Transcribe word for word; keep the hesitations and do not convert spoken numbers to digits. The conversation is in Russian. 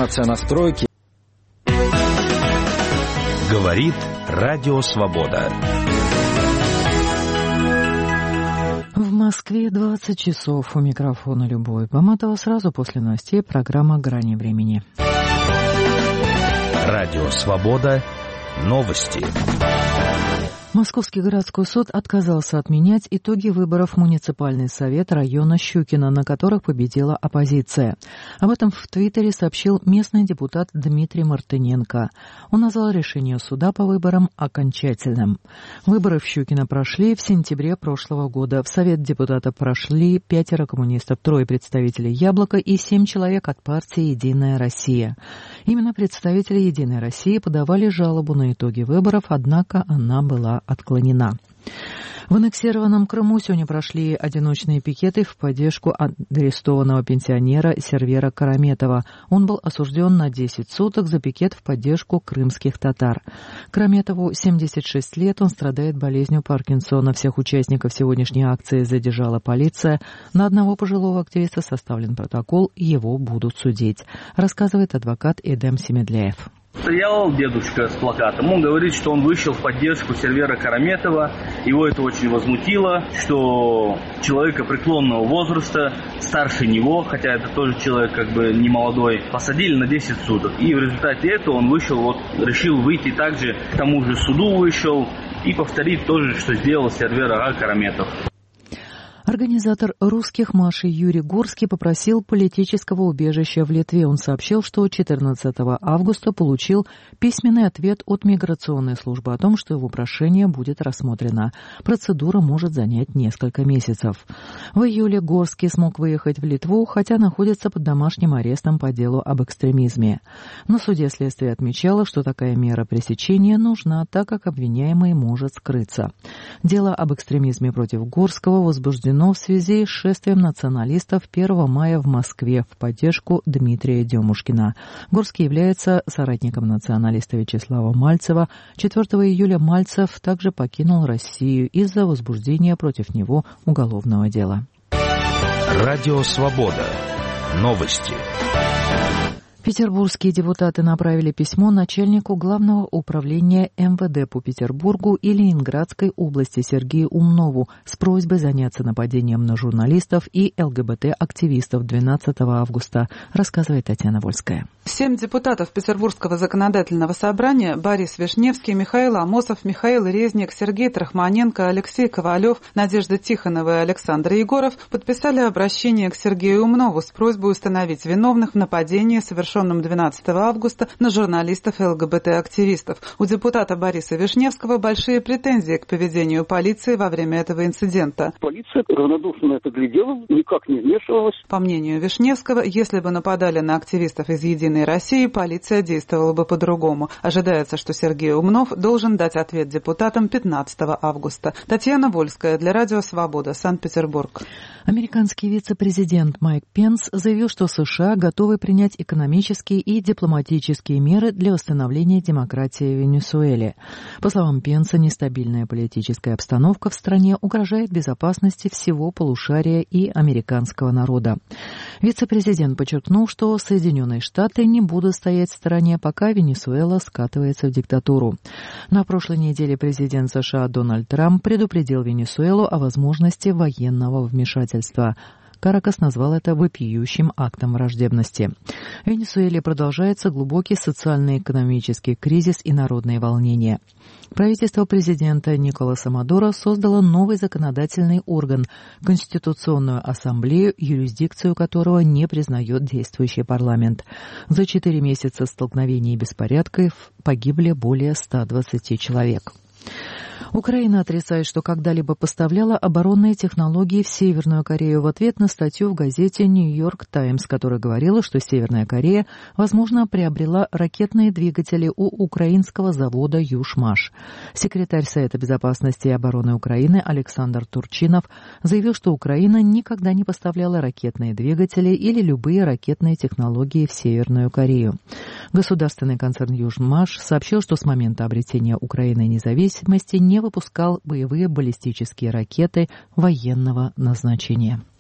информация о настройке. Говорит Радио Свобода. В Москве двадцать часов. У микрофона Любовь Баматова. Сразу после новостей программа «Грани времени». Радио Свобода. Новости. Московский городской суд отказался отменять итоги выборов в муниципальный совет района Щукино, на которых победила оппозиция. Об этом в Твиттере сообщил местный депутат Дмитрий Мартыненко. Он назвал решение суда по выборам окончательным. Выборы в Щукино прошли в сентябре прошлого года. В совет депутатов прошли пятеро коммунистов, трое представителей «Яблока» и семь человек от партии «Единая Россия». Именно представители «Единой России» подавали жалобу на итоги выборов, однако она была отклонена. В аннексированном Крыму сегодня прошли одиночные пикеты в поддержку арестованного пенсионера Сервера Караметова. Он был осужден на десять суток за пикет в поддержку крымских татар. Караметову семьдесят шесть лет, он страдает болезнью Паркинсона. Всех участников сегодняшней акции задержала полиция. На одного пожилого активиста составлен протокол, его будут судить, рассказывает адвокат Эдем Семедляев. Стоял дедушка с плакатом, он говорит, что он вышел в поддержку Сервера Караметова, его это очень возмутило, что человека преклонного возраста, старше него, хотя это тоже человек как бы не молодой, посадили на десять суток. И в результате этого он вышел, вот решил выйти также к тому же суду вышел и повторить то же, что сделал Сервер Караметов. Организатор русских маршей Юрий Горский попросил политического убежища в Литве. Он сообщил, что четырнадцатого августа получил письменный ответ от миграционной службы о том, что его прошение будет рассмотрено. Процедура может занять несколько месяцев. В июле Горский смог выехать в Литву, хотя находится под домашним арестом по делу об экстремизме. На суде следствие отмечало, что такая мера пресечения нужна, так как обвиняемый может скрыться. Дело об экстремизме против Горского возбуждено в связи с шествием националистов первого мая в Москве в поддержку Дмитрия Демушкина. Горский является соратником националиста Вячеслава Мальцева. четвёртого июля Мальцев также покинул Россию из-за возбуждения против него уголовного дела. Радио Свобода. Новости. Петербургские депутаты направили письмо начальнику Главного управления эм вэ дэ по Петербургу и Ленинградской области Сергею Умнову с просьбой заняться нападением на журналистов и эл гэ бэ тэ-активистов двенадцатого августа, рассказывает Татьяна Вольская. Семь депутатов Петербургского законодательного собрания — Борис Вишневский, Михаил Амосов, Михаил Резник, Сергей Трахманенко, Алексей Ковалев, Надежда Тихонова и Александр Егоров — подписали обращение к Сергею Умнову с просьбой установить виновных в нападении, совершенном двенадцатого августа на журналистов и эл гэ бэ тэ-активистов. У депутата Бориса Вишневского большие претензии к поведению полиции во время этого инцидента. Полиция равнодушно это глядела, никак не вмешивалась. По мнению Вишневского, если бы нападали на активистов из «Единой России», полиция действовала бы по-другому. Ожидается, что Сергей Умнов должен дать ответ депутатам пятнадцатого августа. Татьяна Вольская для Радио Свобода, Санкт-Петербург. Американский вице-президент Майк Пенс заявил, что США готовы принять экономические и дипломатические меры для восстановления демократии в Венесуэле. По словам Пенса, нестабильная политическая обстановка в стране угрожает безопасности всего полушария и американского народа. Вице-президент подчеркнул, что Соединенные Штаты не будут стоять в стороне, пока Венесуэла скатывается в диктатуру. На прошлой неделе президент США Дональд Трамп предупредил Венесуэлу о возможности военного вмешательства. Каракас назвал это вопиющим актом враждебности. В Венесуэле продолжается глубокий социально-экономический кризис и народные волнения. Правительство президента Николаса Мадуро создало новый законодательный орган – Конституционную ассамблею, юрисдикцию которого не признает действующий парламент. За четыре месяца столкновений и беспорядков погибли более ста двадцати человек. Украина отрицает, что когда-либо поставляла оборонные технологии в Северную Корею в ответ на статью в газете «Нью-Йорк Таймс», которая говорила, что Северная Корея, возможно, приобрела ракетные двигатели у украинского завода «Южмаш». Секретарь Совета безопасности и обороны Украины Александр Турчинов заявил, что Украина никогда не поставляла ракетные двигатели или любые ракетные технологии в Северную Корею. Государственный концерн «Южмаш» сообщил, что с момента обретения Украины независимости не выпускал боевые баллистические ракеты военного назначения.